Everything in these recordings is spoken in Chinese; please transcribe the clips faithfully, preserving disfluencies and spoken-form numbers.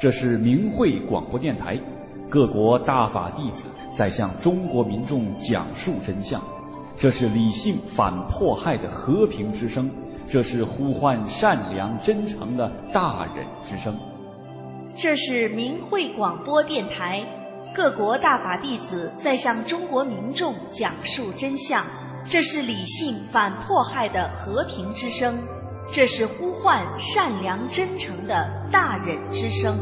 这是明慧广播电台，各国大法弟子在向中国民众讲述真相。这是理性反迫害的和平之声，这是呼唤善良真诚的大忍之声。 这是明慧广播电台，各国大法弟子在向中国民众讲述真相。这是理性反迫害的和平之声，这是呼唤善良真诚的大忍之声。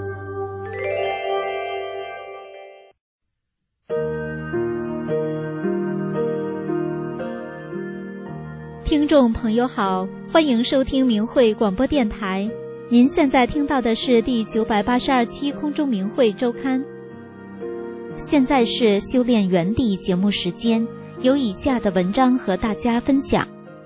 听众朋友好，欢迎收听明慧广播电台。您现在听到的是第九百八十二期空中明慧周刊。现在是修炼原地节目时间，有以下的文章和大家分享。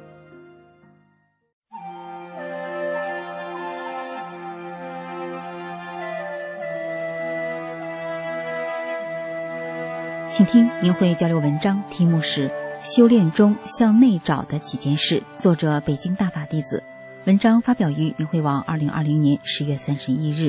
请听明慧交流文章，题目是修炼中向内找的几件事，作者北京大法弟子。文章发表于明慧网二零二零年十月三十一日。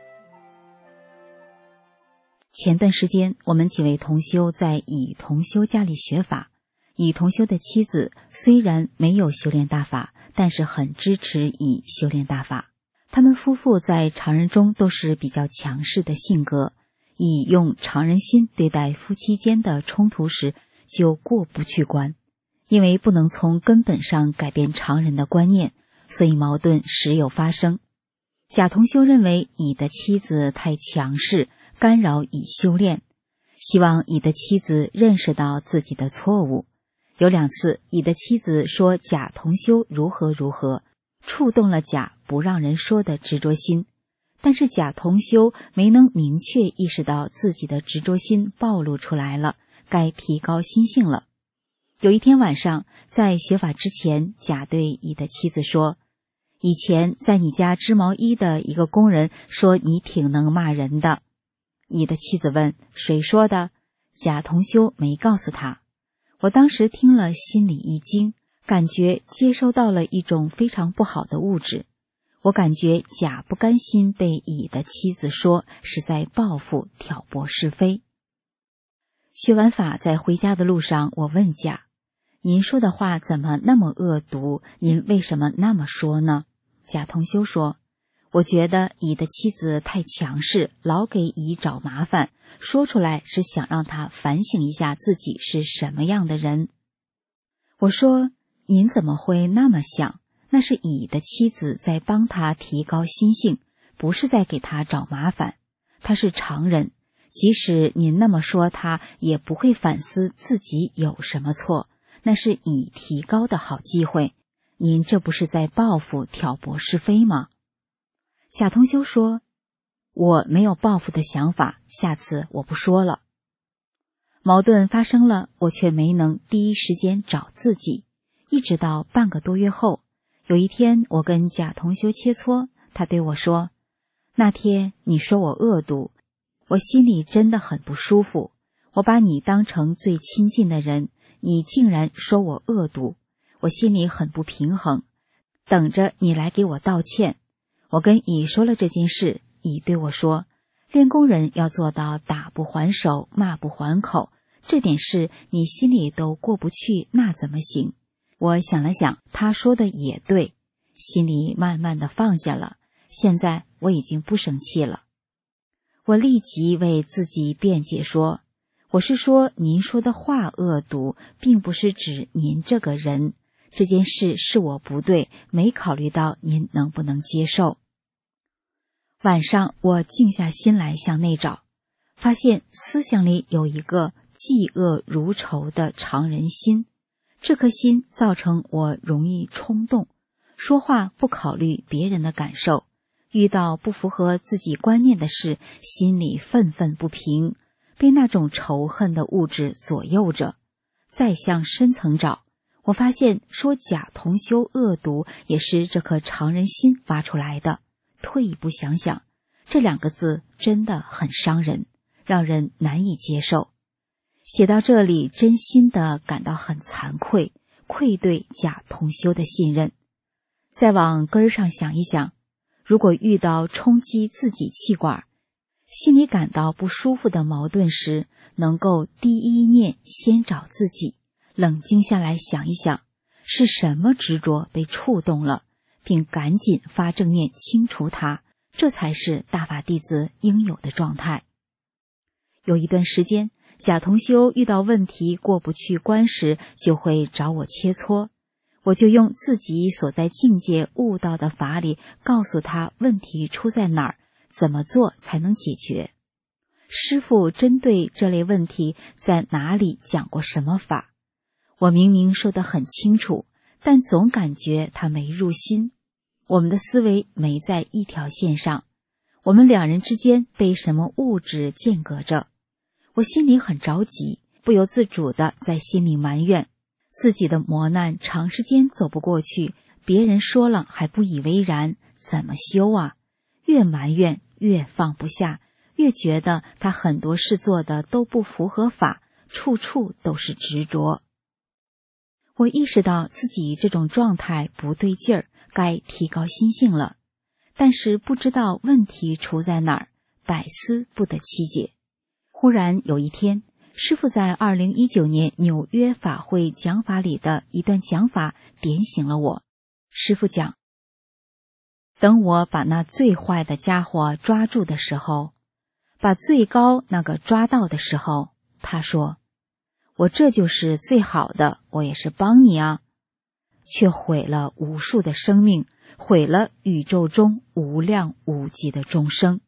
前段时间，我们几位同修在乙同修家里学法。乙同修的妻子虽然没有修炼大法，但是很支持乙修炼大法。他们夫妇在常人中都是比较强势的性格，乙用常人心对待夫妻间的冲突时就过不去关，因为不能从根本上改变常人的观念，所以矛盾时有发生。甲同修认为乙的妻子太强势，干扰乙修炼，希望乙的妻子认识到自己的错误。有两次，乙的妻子说甲同修如何如何，触动了甲不让人说的执着心，但是甲同修没能明确意识到自己的执着心暴露出来了，该提高心性了。有一天晚上，在学法之前，甲对乙的妻子说，以前在你家织毛衣的一个工人说你挺能骂人的。乙的妻子问，谁说的？甲同修没告诉他。我当时听了心里一惊，感觉接收到了一种非常不好的物质。我感觉甲不甘心被乙的妻子说是在报复挑拨是非。学完法在回家的路上，我问甲，您说的话怎么那么恶毒？您为什么那么说呢？甲同修说，我觉得乙的妻子太强势，老给乙找麻烦，说出来是想让他反省一下自己是什么样的人。我说，您怎么会那么想？那是乙的妻子在帮他提高心性，不是在给他找麻烦。他是常人，即使您那么说他，也不会反思自己有什么错，那是乙提高的好机会。您这不是在报复挑拨是非吗？甲同修说，我没有报复的想法，下次我不说了。矛盾发生了，我却没能第一时间找自己，一直到半个多月后，有一天我跟甲同修切磋，他对我说，那天你说我恶毒，我心里真的很不舒服，我把你当成最亲近的人，你竟然说我恶毒，我心里很不平衡，等着你来给我道歉。我跟乙说了这件事，乙对我说，练功人要做到打不还手，骂不还口，这点事你心里都过不去，那怎么行？我想了想，他说的也对，心里慢慢的放下了，现在我已经不生气了。我立即为自己辩解说，我是说您说的话恶毒，并不是指您这个人，这件事是我不对，没考虑到您能不能接受。晚上我静下心来向内找，发现思想里有一个嫉恶如仇的常人心，这颗心造成我容易冲动，说话不考虑别人的感受，遇到不符合自己观念的事，心里愤愤不平，被那种仇恨的物质左右着。再向深层找，我发现说甲同修恶毒也是这颗常人心发出来的。退一步想想，这两个字真的很伤人，让人难以接受。写到这里，真心的感到很惭愧，愧对甲同修的信任。再往根儿上想一想， 如果遇到冲击自己气管，心里感到不舒服的矛盾时，能够第一念先找自己，冷静下来想一想，是什么执着被触动了，并赶紧发正念清除它，这才是大法弟子应有的状态。有一段时间，贾同修遇到问题过不去关时，就会找我切磋，我就用自己所在境界悟到的法理，告诉他问题出在哪儿，怎么做才能解决。师父针对这类问题在哪里讲过什么法，我明明说得很清楚，但总感觉他没入心，我们的思维没在一条线上，我们两人之间被什么物质间隔着。我心里很着急，不由自主地在心里埋怨自己的磨难长时间走不过去，别人说了还不以为然，怎么修啊？越埋怨越放不下，越觉得他很多事做的都不符合法，处处都是执着。我意识到自己这种状态不对劲儿，该提高心性了，但是不知道问题出在哪儿，百思不得其解。忽然有一天，师父在二零一九年纽约法会讲法里的一段讲法点醒了我。师父讲，等我把那最坏的家伙抓住的时候，把最高那个抓到的时候，他说，我这就是最好的，我也是帮你啊，却毁了无数的生命，毁了宇宙中无量无际的众生。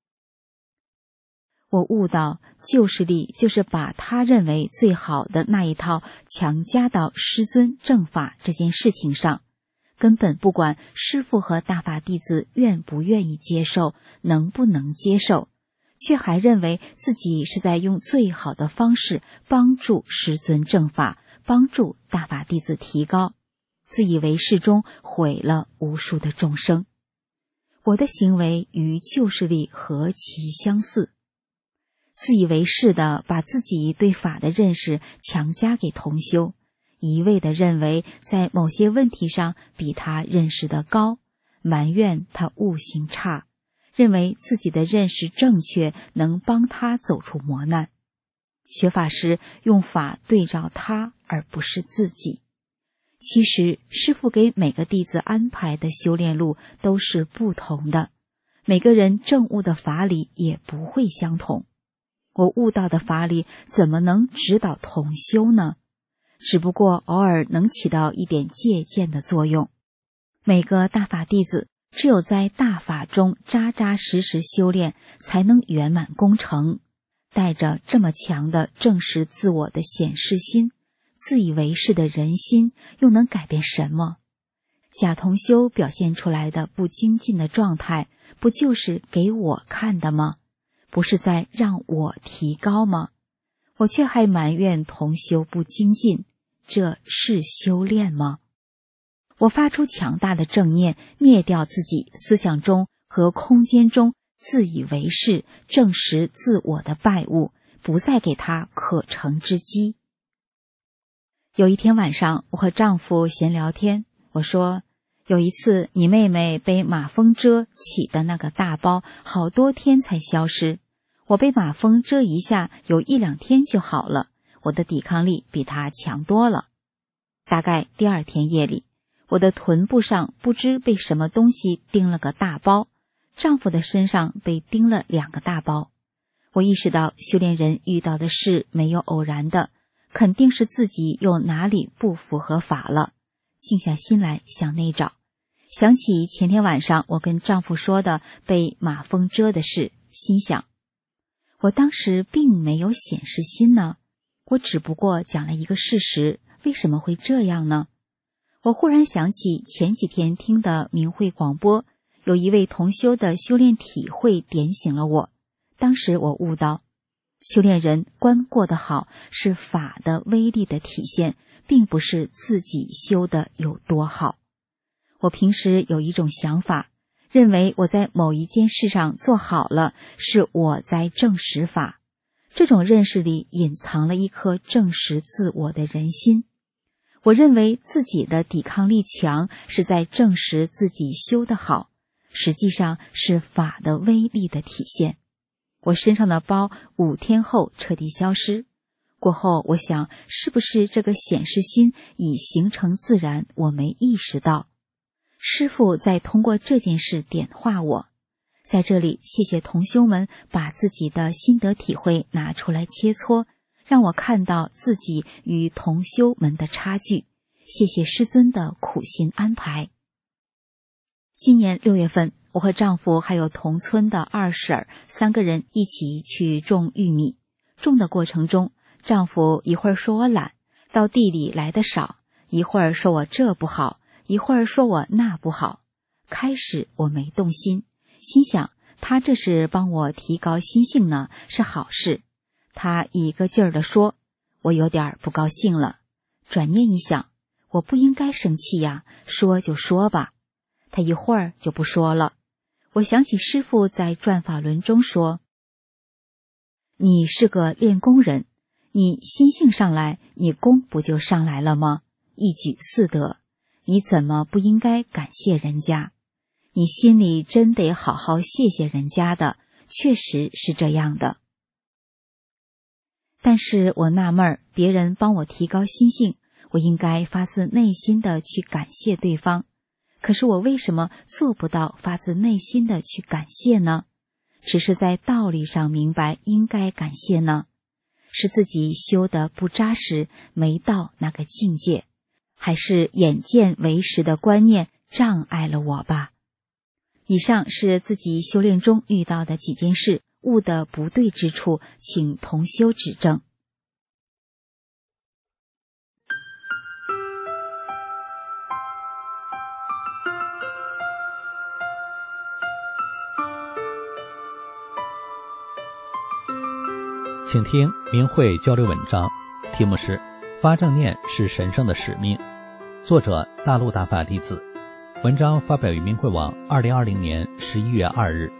我悟到救世力就是把他认为最好的那一套强加到师尊正法这件事情上，根本不管师父和大法弟子愿不愿意接受，能不能接受，却还认为自己是在用最好的方式帮助师尊正法，帮助大法弟子提高，自以为是中毁了无数的众生。我的行为与救世力何其相似，自以为是的把自己对法的认识强加给同修，一味的认为在某些问题上比他认识的高，埋怨他悟性差，认为自己的认识正确，能帮他走出磨难。学法时用法对照他，而不是自己。其实师父给每个弟子安排的修炼路都是不同的，每个人证悟的法理也不会相同。我悟到的法理怎么能指导同修呢？只不过偶尔能起到一点借鉴的作用。每个大法弟子只有在大法中扎扎实实修炼，才能圆满功成。带着这么强的正视自我的显示心，自以为是的人心，又能改变什么？贾同修表现出来的不精进的状态，不就是给我看的吗？不是在让我提高吗？我却还埋怨同修不精进，这是修炼吗？我发出强大的正念，灭掉自己思想中和空间中自以为是、证实自我的败物，不再给他可乘之机。有一天晚上，我和丈夫闲聊天，我说，有一次你妹妹被马蜂蛰起的那个大包，好多天才消失。我被马蜂蛰一下，有一两天就好了，我的抵抗力比她强多了。大概第二天夜里，我的臀部上不知被什么东西叮了个大包，丈夫的身上被叮了两个大包。我意识到修炼人遇到的事没有偶然的，肯定是自己又哪里不符合法了。静下心来向内找，想起前天晚上我跟丈夫说的被马蜂蛰的事，心想，我当时并没有显示心呢，我只不过讲了一个事实，为什么会这样呢？我忽然想起前几天听的明慧广播，有一位同修的修炼体会点醒了我。当时我悟到，修炼人观过得好，是法的威力的体现，并不是自己修的有多好。我平时有一种想法，认为我在某一件事上做好了，是我在证实法。这种认识里隐藏了一颗证实自我的人心。我认为自己的抵抗力强，是在证实自己修得好， 实际上是法的威力的体现。我身上的包五天后彻底消失，过后我想，是不是这个显示心已形成自然，我没意识到。师父在通过这件事点化我。在这里，谢谢同修们把自己的心得体会拿出来切磋，让我看到自己与同修们的差距。谢谢师尊的苦心安排。今年六月份，我和丈夫还有同村的二婶儿三个人一起去种玉米。种的过程中，丈夫一会儿说我懒，到地里来的少，一会儿说我这不好，一会儿说我那不好。开始我没动心，心想他这是帮我提高心性呢，是好事。他一个劲儿地说，我有点不高兴了。转念一想，我不应该生气呀，说就说吧。他一会儿就不说了。我想起师父在转法轮中说，你是个练功人，你心性上来，你功不就上来了吗？一举四得，你怎么不应该感谢人家？你心里真得好好谢谢人家的，确实是这样的。但是我纳闷儿，别人帮我提高心性，我应该发自内心的去感谢对方。可是我为什么做不到发自内心的去感谢呢？只是在道理上明白应该感谢呢？是自己修得不扎实，没到那个境界，还是眼见为实的观念障碍了我吧？以上是自己修炼中遇到的几件事，悟的不对之处，请同修指正。 请听明慧交流文章，题目是发正念是神圣的使命，作者大陆大法弟子，文章发表于明慧网二零二零年十一月二日。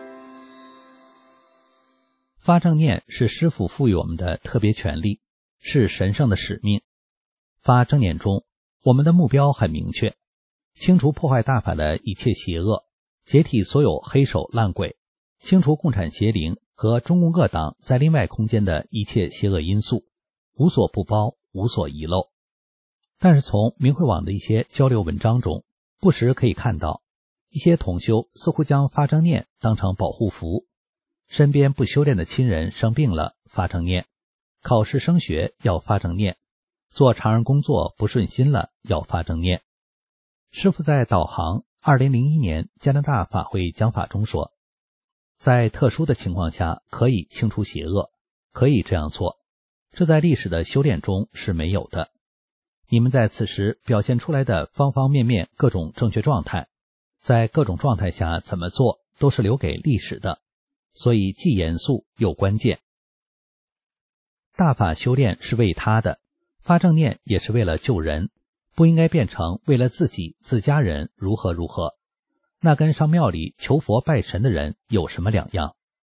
发正念是师父赋予我们的特别权利，是神圣的使命。发正念中，我们的目标很明确，清除破坏大法的一切邪恶，解体所有黑手烂鬼，清除共产邪灵和中共恶党在另外空间的一切邪恶因素，无所不包，无所遗漏。但是从明慧网的一些交流文章中，不时可以看到一些同修似乎将发正念当成保护符，身边不修炼的亲人生病了发正念，考试升学要发正念，做常人工作不顺心了要发正念。师父在导航二零零一年加拿大法会讲法中说，在特殊的情况下可以清除邪恶，可以这样做，这在历史的修炼中是没有的。你们在此时表现出来的方方面面各种正确状态，在各种状态下怎么做都是留给历史的，所以既严肃又关键。大法修炼是为他的，发正念也是为了救人，不应该变成为了自己自家人如何如何，那跟上庙里求佛拜神的人有什么两样？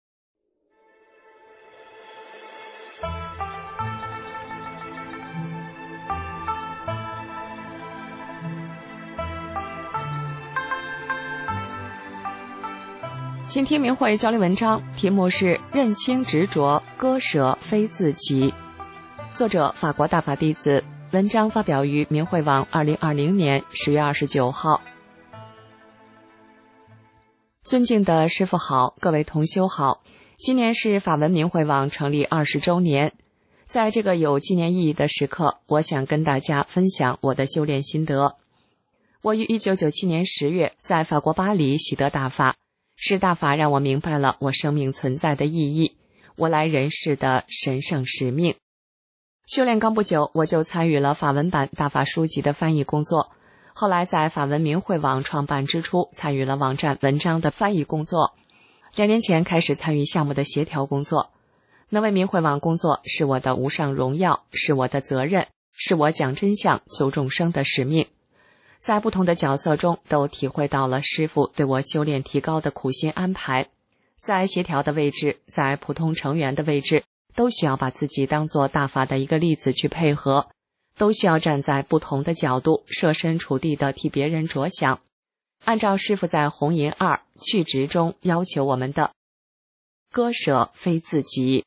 请听明慧交流文章，题目是认清执着，割舍非自己，作者法国大法弟子，文章发表于明慧网二零二零年十月二十九号。尊敬的师父好，各位同修好，今年是法文明慧网成立二十周年，在这个有纪念意义的时刻，我想跟大家分享我的修炼心得。我于一九九七年十月在法国巴黎习得大法，是大法让我明白了我生命存在的意义，我来人世的神圣使命。修炼刚不久，我就参与了法文版大法书籍的翻译工作，后来在法文明慧网创办之初，参与了网站文章的翻译工作。两年前开始参与项目的协调工作。能为明慧网工作是我的无上荣耀，是我的责任，是我讲真相救众生的使命。在不同的角色中都体会到了师父对我修炼提高的苦心安排，在协调的位置，在普通成员的位置，都需要把自己当作大法的一个例子去配合，都需要站在不同的角度设身处地的替别人着想。 按照师父在红银二去执中要求我们的，割舍非自己。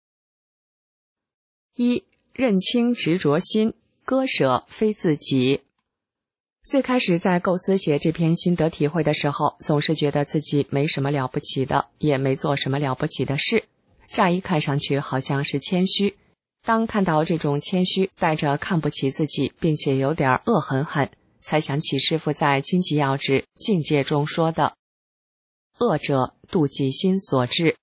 一、认清执着心，割舍非自己。最开始在构思写这篇心得体会的时候，总是觉得自己没什么了不起的，也没做什么了不起的事，乍一看上去好像是谦虚。当看到这种谦虚带着看不起自己，并且有点恶狠狠，才想起师父在经济要旨境界中说的，恶者妒忌心所致。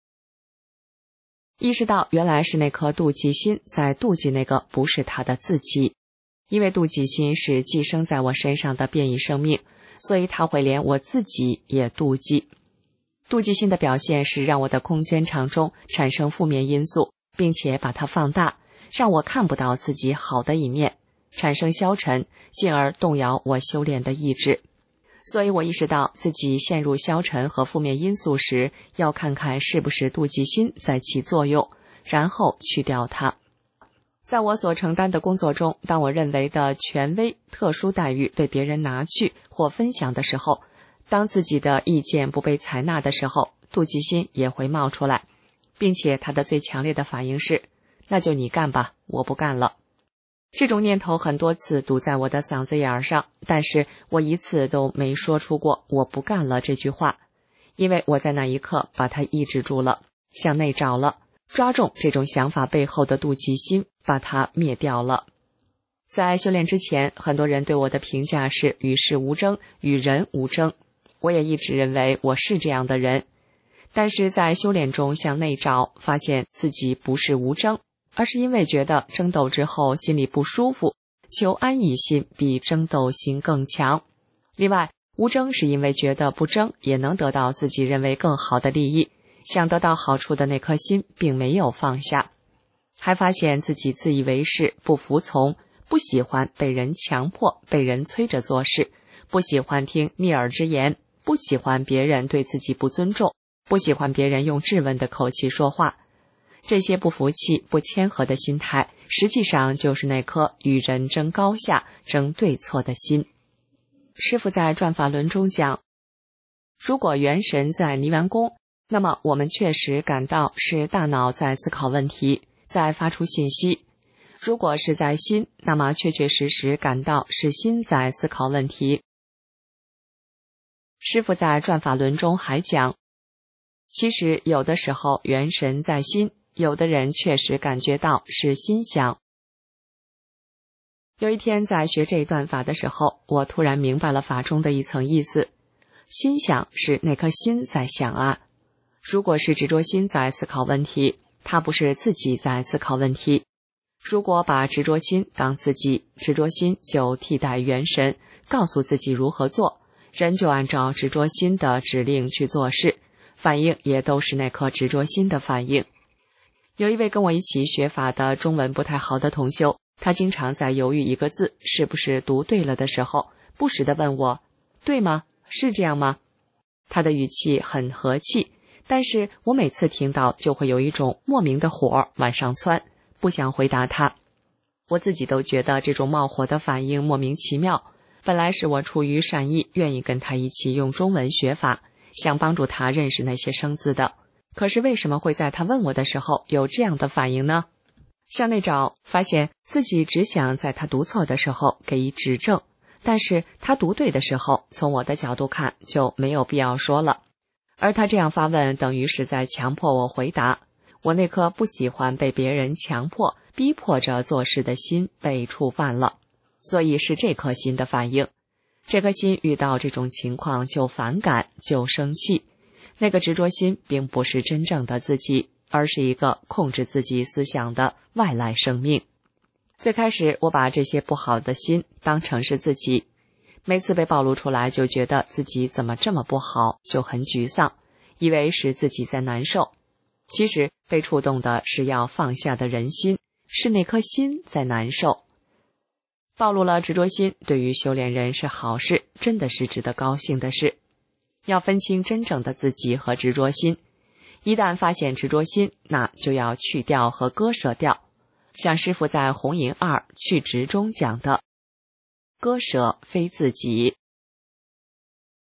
意识到原来是那颗妒忌心在妒忌那个不是他的自己，因为妒忌心是寄生在我身上的变异生命，所以他会连我自己也妒忌。妒忌心的表现是让我的空间场中产生负面因素，并且把它放大，让我看不到自己好的一面，产生消沉，进而动摇我修炼的意志。所以我意识到自己陷入消沉和负面因素时，要看看是不是妒忌心在起作用，然后去掉它。在我所承担的工作中，当我认为的权威、特殊待遇被别人拿去或分享的时候，当自己的意见不被采纳的时候，妒忌心也会冒出来，并且它的最强烈的反应是，那就你干吧，我不干了。这种念头很多次堵在我的嗓子眼上，但是我一次都没说出过我不干了这句话，因为我在那一刻把它抑制住了，向内找了，抓中这种想法背后的妒忌心，把它灭掉了。在修炼之前，很多人对我的评价是与世无争，与人无争，我也一直认为我是这样的人。但是在修炼中向内找，发现自己不是无争，而是因为觉得争斗之后心里不舒服，求安逸心比争斗心更强。另外，无争是因为觉得不争也能得到自己认为更好的利益，想得到好处的那颗心并没有放下。还发现自己自以为是，不服从，不喜欢被人强迫，被人催着做事，不喜欢听逆耳之言，不喜欢别人对自己不尊重，不喜欢别人用质问的口气说话。这些不服气、不谦和的心态，实际上就是那颗与人争高下、争对错的心。师父在转法轮中讲，如果元神在泥丸宫，那么我们确实感到是大脑在思考问题，在发出信息；如果是在心，那么确确实实感到是心在思考问题。师父在转法轮中还讲，其实有的时候元神在心，有的人确实感觉到是心想。有一天在学这一段法的时候，我突然明白了法中的一层意思，心想是那颗心在想啊。如果是执着心在思考问题，它不是自己在思考问题。如果把执着心当自己，执着心就替代元神，告诉自己如何做，人就按照执着心的指令去做事，反应也都是那颗执着心的反应。有一位跟我一起学法的中文不太好的同修，他经常在犹豫一个字是不是读对了的时候，不时地问我，对吗？是这样吗？他的语气很和气，但是我每次听到就会有一种莫名的火往上窜，不想回答他。我自己都觉得这种冒火的反应莫名其妙，本来是我出于善意，愿意跟他一起用中文学法，想帮助他认识那些生字的。可是为什么会在他问我的时候有这样的反应呢？向内找，发现自己只想在他读错的时候给予指正，但是他读对的时候，从我的角度看就没有必要说了。而他这样发问，等于是在强迫我回答。我那颗不喜欢被别人强迫、逼迫着做事的心被触犯了，所以是这颗心的反应。这颗心遇到这种情况就反感，就生气。那个执着心并不是真正的自己，而是一个控制自己思想的外来生命。最开始我把这些不好的心当成是自己，每次被暴露出来就觉得自己怎么这么不好，就很沮丧，以为是自己在难受。其实被触动的是要放下的人心，是那颗心在难受。暴露了执着心，对于修炼人是好事，真的是值得高兴的事。要分清真正的自己和执着心，一旦发现执着心，那就要去掉和割舍掉。像师父在红银二去执中讲的，割舍非自己。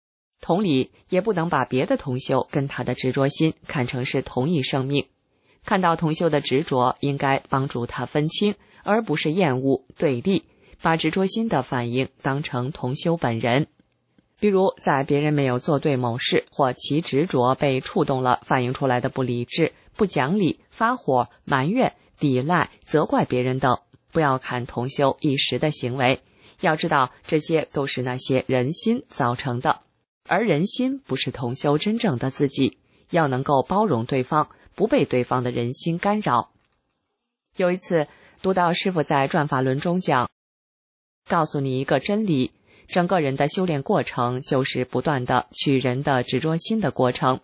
同理，也不能把别的同修跟他的执着心看成是同一生命。看到同修的执着，应该帮助他分清，而不是厌恶、对立，把执着心的反应当成同修本人。比如在别人没有做对某事，或其执着被触动了，反映出来的不理智、不讲理、发火、埋怨、抵赖、责怪别人等，不要看同修一时的行为，要知道这些都是那些人心造成的，而人心不是同修真正的自己，要能够包容对方，不被对方的人心干扰。有一次读到师父在转法轮中讲，告诉你一个真理，整个人的修炼过程就是不断的去人的执着心的过程。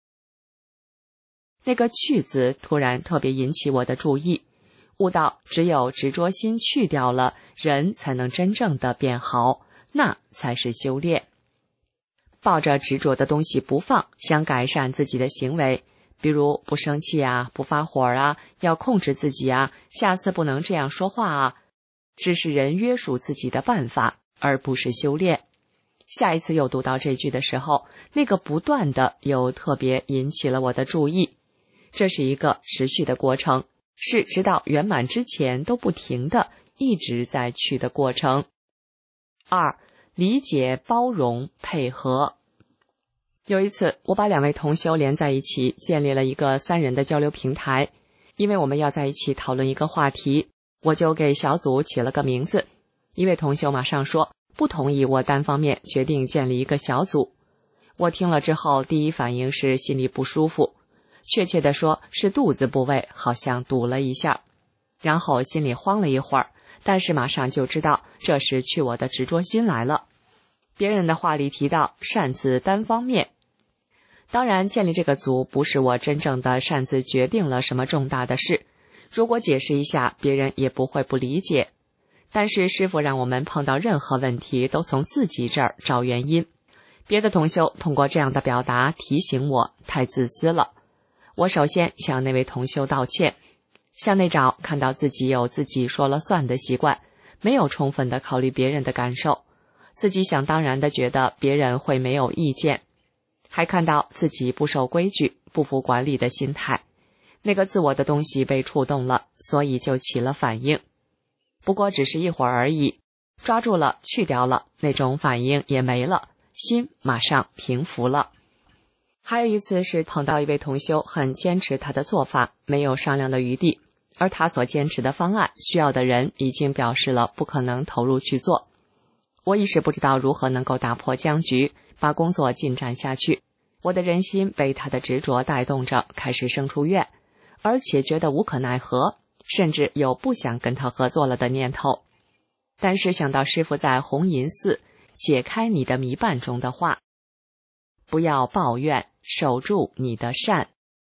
那个去字突然特别引起我的注意，悟到只有执着心去掉了，人才能真正的变好，那才是修炼。抱着执着的东西不放，想改善自己的行为，比如不生气啊，不发火啊，要控制自己啊，下次不能这样说话啊，只是人约束自己的办法，而不是修炼。下一次又读到这句的时候，那个不断的又特别引起了我的注意。这是一个持续的过程，是直到圆满之前都不停的一直在去的过程。二，理解、包容、配合。有一次我把两位同修连在一起，建立了一个三人的交流平台。因为我们要在一起讨论一个话题，我就给小组起了个名字。一位同修马上说不同意我单方面决定建立一个小组。我听了之后，第一反应是心里不舒服，确切地说是肚子部位好像堵了一下，然后心里慌了一会儿，但是马上就知道这是去我的执着心来了。别人的话里提到擅自单方面，当然建立这个组不是我真正的擅自决定了什么重大的事，如果解释一下，别人也不会不理解。但是师父让我们碰到任何问题都从自己这儿找原因，别的同修通过这样的表达提醒我太自私了。我首先向那位同修道歉，向内找看到自己有自己说了算的习惯，没有充分的考虑别人的感受，自己想当然的觉得别人会没有意见，还看到自己不守规矩、不服管理的心态，那个自我的东西被触动了，所以就起了反应。不过只是一会儿而已，抓住了去掉了，那种反应也没了，心马上平服了。还有一次是碰到一位同修很坚持他的做法，没有商量的余地，而他所坚持的方案需要的人已经表示了不可能投入去做。我一时不知道如何能够打破僵局，把工作进展下去。我的人心被他的执着带动着，开始生出怨，而且觉得无可奈何，甚至有不想跟他合作了的念头。但是想到师父在红银寺解开你的迷绊中的话，不要抱怨，守住你的善。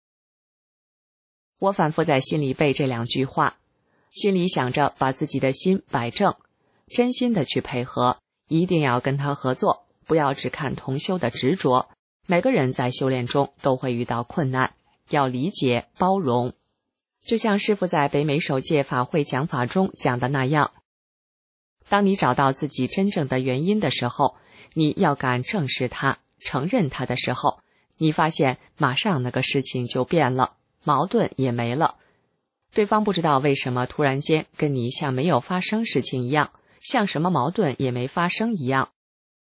我反复在心里背这两句话，心里想着把自己的心摆正，真心的去配合，一定要跟他合作，不要只看同修的执着。每个人在修炼中都会遇到困难，要理解包容。就像师父在北美首届法会讲法中讲的那样，当你找到自己真正的原因的时候，你要敢正视它，承认它的时候，你发现马上那个事情就变了，矛盾也没了。对方不知道为什么突然间跟你像没有发生事情一样，像什么矛盾也没发生一样。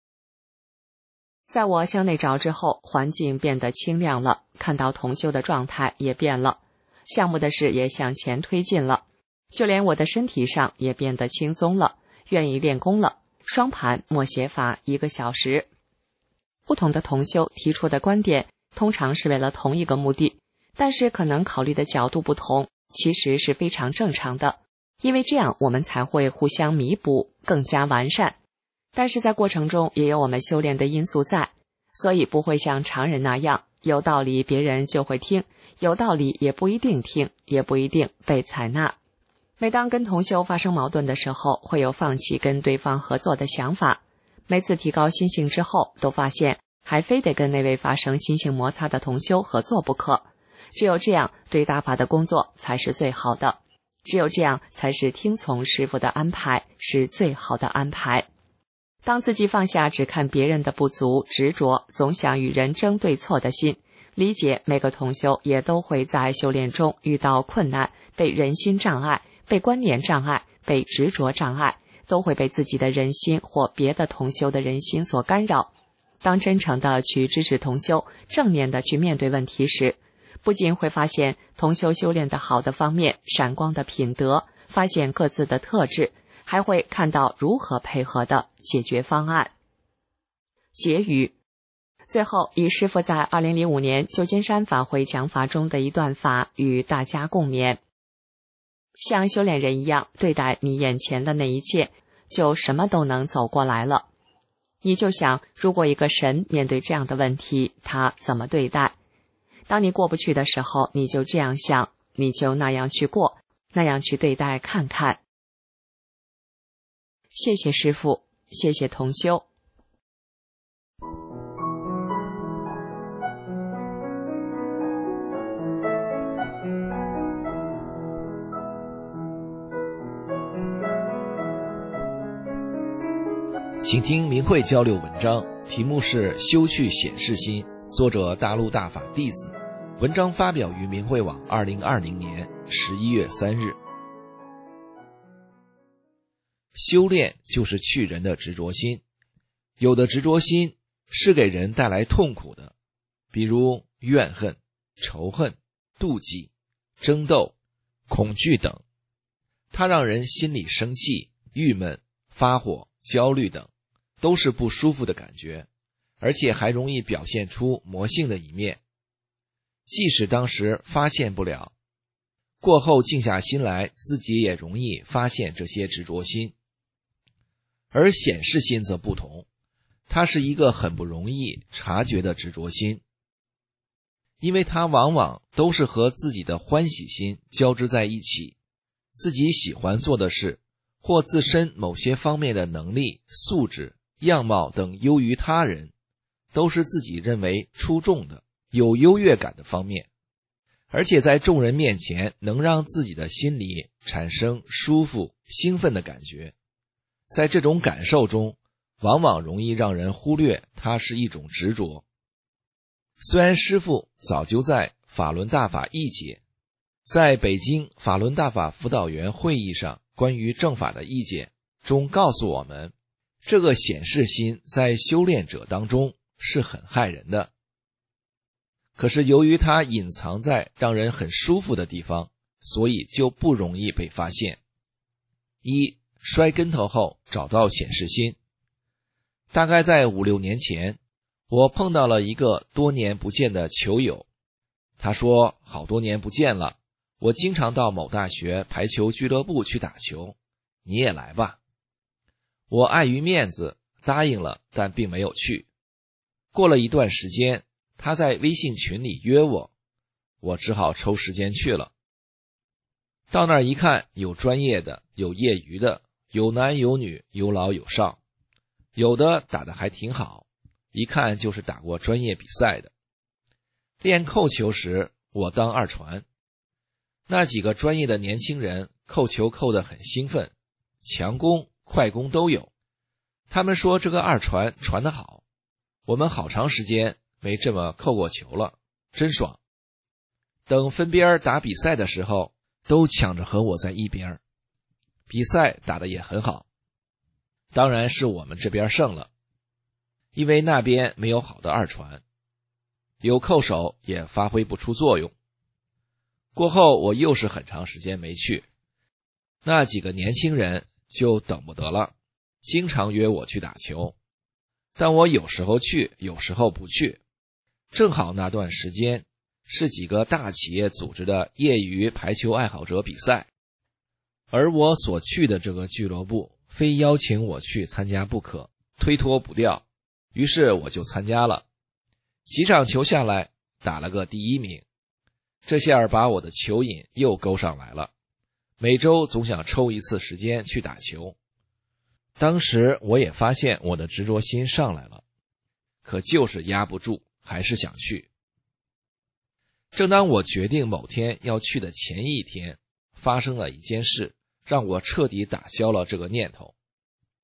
在我向内找之后，环境变得清亮了，看到同修的状态也变了，项目的事也向前推进了，就连我的身体上也变得轻松了，愿意练功了，双盘默写法一个小时。不同的同修提出的观点通常是为了同一个目的，但是可能考虑的角度不同，其实是非常正常的，因为这样我们才会互相弥补，更加完善。但是在过程中也有我们修炼的因素在，所以不会像常人那样，有道理别人就会听，有道理也不一定听，也不一定被采纳。每当跟同修发生矛盾的时候，会有放弃跟对方合作的想法。每次提高心性之后，都发现还非得跟那位发生心性摩擦的同修合作不可。只有这样，对大法的工作才是最好的。只有这样，才是听从师父的安排，是最好的安排。 当自己放下只看别人的不足、执着，总想与人争对错的心，理解每个同修也都会在修炼中遇到困难，被人心障碍，被观念障碍，被执着障碍，都会被自己的人心或别的同修的人心所干扰。当真诚地去支持同修，正面地去面对问题时，不仅会发现同修修炼的好的方面，闪光的品德，发现各自的特质，还会看到如何配合的解决方案。结语。最后，以师父在二零零五年旧金山法会讲法中的一段法与大家共勉：像修炼人一样对待你眼前的那一切，就什么都能走过来了。你就想，如果一个神面对这样的问题，他怎么对待？当你过不去的时候，你就这样想，你就那样去过，那样去对待看看。谢谢师父，谢谢同修。 请听明慧交流文章，题目是《修去显示心》，作者大陆大法弟子。文章发表于明慧网二零二零年十一月三日。修炼就是去人的执着心，有的执着心是给人带来痛苦的，比如怨恨、仇恨、妒忌、争斗、恐惧等，它让人心里生气、郁闷、发火、焦虑等，都是不舒服的感觉，而且还容易表现出魔性的一面。即使当时发现不了，过后静下心来，自己也容易发现这些执着心。而显示心则不同，它是一个很不容易察觉的执着心，因为它往往都是和自己的欢喜心交织在一起，自己喜欢做的事或自身某些方面的能力、素质、样貌等优于他人，都是自己认为出众的、有优越感的方面，而且在众人面前能让自己的心里产生舒服、兴奋的感觉。在这种感受中，往往容易让人忽略它是一种执着。虽然师父早就在法轮大法义解，在北京法轮大法辅导员会议上关于正法的意见中告诉我们，这个显示心在修炼者当中是很害人的。可是由于它隐藏在让人很舒服的地方，所以就不容易被发现。一、摔跟头后找到显示心。大概在五六年前，我碰到了一个多年不见的球友，他说好多年不见了，我经常到某大学排球俱乐部去打球，你也来吧。我碍于面子答应了，但并没有去。过了一段时间，他在微信群里约我，我只好抽时间去了。到那儿一看，有专业的，有业余的，有男有女，有老有少，有的打得还挺好，一看就是打过专业比赛的。练扣球时，我当二传。那几个专业的年轻人扣球扣得很兴奋，强攻、快攻都有。他们说这个二传传得好，我们好长时间没这么扣过球了，真爽。等分边打比赛的时候，都抢着和我在一边，比赛打得也很好。当然是我们这边胜了，因为那边没有好的二传，有扣手也发挥不出作用。过后我又是很长时间没去，那几个年轻人就等不得了，经常约我去打球，但我有时候去，有时候不去。正好那段时间是几个大企业组织的业余排球爱好者比赛，而我所去的这个俱乐部非邀请我去参加不可，推脱不掉，于是我就参加了。几场球下来，打了个第一名，这下把我的球瘾又勾上来了，每周总想抽一次时间去打球。当时我也发现我的执着心上来了，可就是压不住，还是想去。正当我决定某天要去的前一天，发生了一件事，让我彻底打消了这个念头。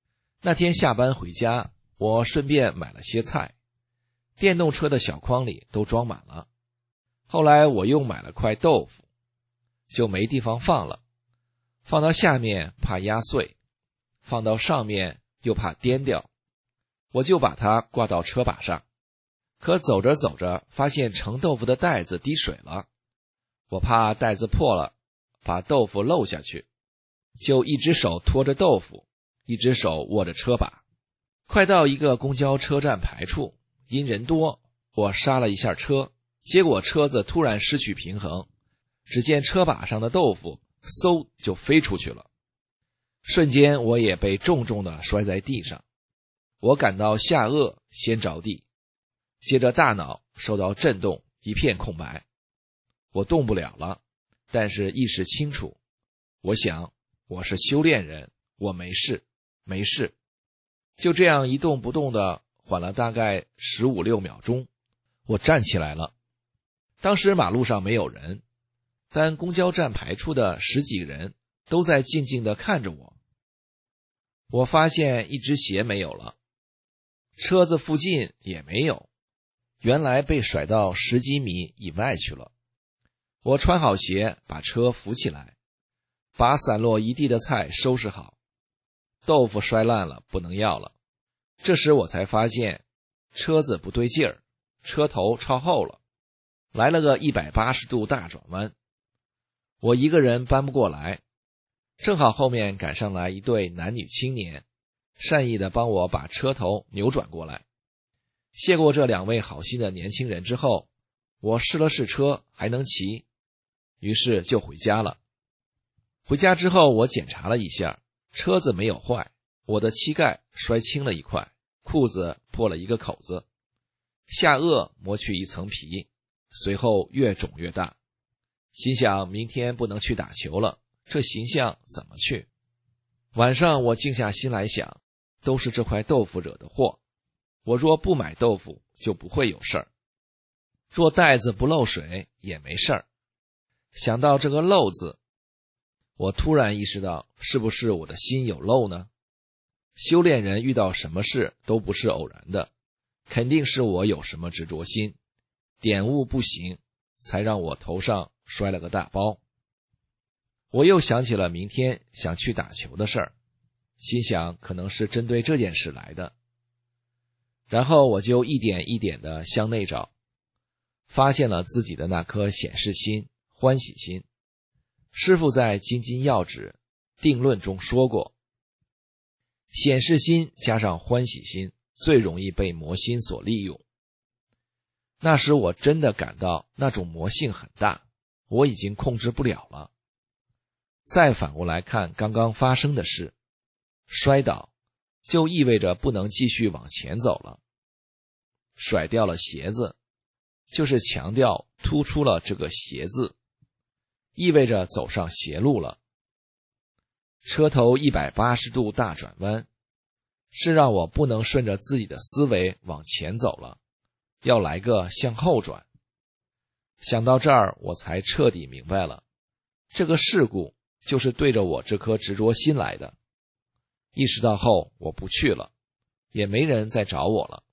那天下班回家，我顺便买了些菜，电动车的小筐里都装满了。后来我又买了块豆腐，就没地方放了，放到下面怕压碎，放到上面又怕颠掉，我就把它挂到车把上。可走着走着，发现盛豆腐的袋子滴水了，我怕袋子破了，把豆腐漏下去，就一只手拖着豆腐，一只手握着车把。快到一个公交车站牌处，因人多，我刹了一下车，结果车子突然失去平衡，只见车把上的豆腐嗖就飞出去了，瞬间我也被重重地摔在地上。我感到下颚先着地，接着大脑受到震动，一片空白。我动不了了，但是意识清楚。我想，我是修炼人，我没事，没事。就这样一动不动的缓了大概十五六秒钟，我站起来了。当时马路上没有人，但公交站牌处的十几个人都在静静地看着我。我发现一只鞋没有了，车子附近也没有，原来被甩到十几米以外去了。我穿好鞋，把车扶起来，把散落一地的菜收拾好，豆腐摔烂了，不能要了。这时我才发现车子不对劲儿，车头朝后了，来了个一百八十度大转弯。我一个人搬不过来，正好后面赶上来一对男女青年，善意地帮我把车头扭转过来。谢过这两位好心的年轻人之后，我试了试车还能骑，于是就回家了。回家之后我检查了一下，车子没有坏，我的膝盖摔青了一块，裤子破了一个口子，下颚磨去一层皮，随后越肿越大。心想明天不能去打球了，这形象怎么去？晚上我静下心来想，都是这块豆腐惹的祸。我若不买豆腐就不会有事儿，若袋子不漏水也没事儿。想到这个漏字，我突然意识到，是不是我的心有漏呢？修炼人遇到什么事都不是偶然的，肯定是我有什么执着心，点悟不行，才让我头上摔了个大包。我又想起了明天想去打球的事儿，心想可能是针对这件事来的。然后我就一点一点地向内找，发现了自己的那颗显示心、欢喜心。师父在《金金要旨定论》中说过，显示心加上欢喜心最容易被魔心所利用。那时我真的感到那种魔性很大，我已经控制不了了。再反过来看刚刚发生的事，摔倒就意味着不能继续往前走了，甩掉了鞋子就是强调突出了这个鞋字，意味着走上邪路了。车头一百八十度大转弯是让我不能顺着自己的思维往前走了，要来个向后转。想到这儿我才彻底明白了，这个事故就是对着我这颗执着心来的。意识到后我不去了，也没人再找我了。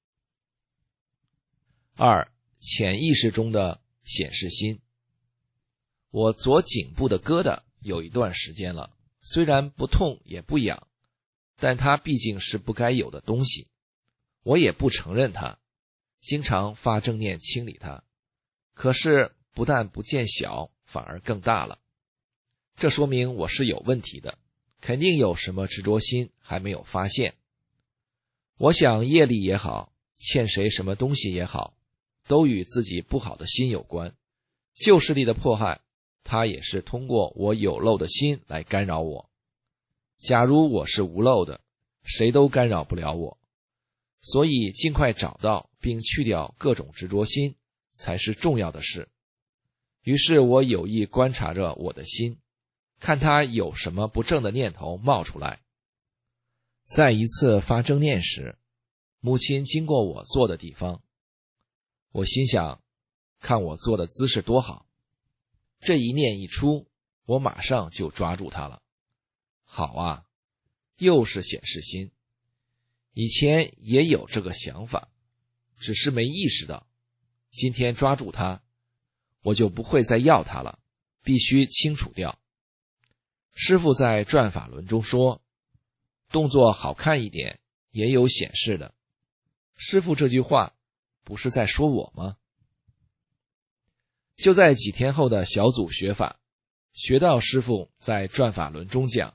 二、潜意识中的显示心。我左颈部的疙瘩有一段时间了，虽然不痛也不痒，但它毕竟是不该有的东西，我也不承认它，经常发正念清理它，可是不但不见小，反而更大了。这说明我是有问题的，肯定有什么执着心还没有发现。我想业力也好，欠谁什么东西也好，都与自己不好的心有关。旧势力的迫害，它也是通过我有漏的心来干扰我。假如我是无漏的，谁都干扰不了我。所以尽快找到并去掉各种执着心才是重要的事。于是我有意观察着我的心，看它有什么不正的念头冒出来。在一次发正念时，母亲经过我坐的地方，我心想，看我坐的姿势多好。这一念一出，我马上就抓住它了。好啊，又是显示心， 以前也有这个想法，只是没意识到。今天抓住它，我就不会再要它了，必须清除掉。师父在转法轮中说，动作好看一点也有显示的。师父这句话不是在说我吗？就在几天后的小组学法，学到师父在转法轮中讲，